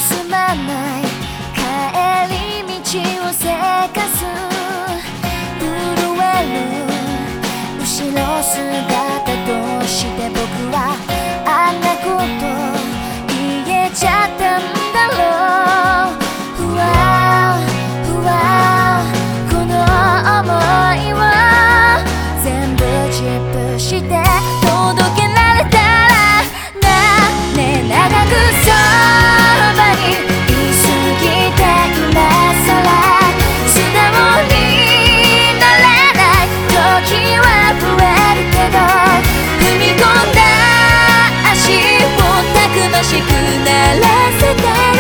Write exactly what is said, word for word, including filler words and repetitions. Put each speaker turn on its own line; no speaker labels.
進まない帰り道をせかす震える後ろ姿どうして僕はあんなこと言えちゃったんだろう。ふわふわこの想いを全部チップして届けられたらな。ねえ長くそばにいすぎて今さら素直になれない時は増えるけど踏み込んだ足をたくましくならせて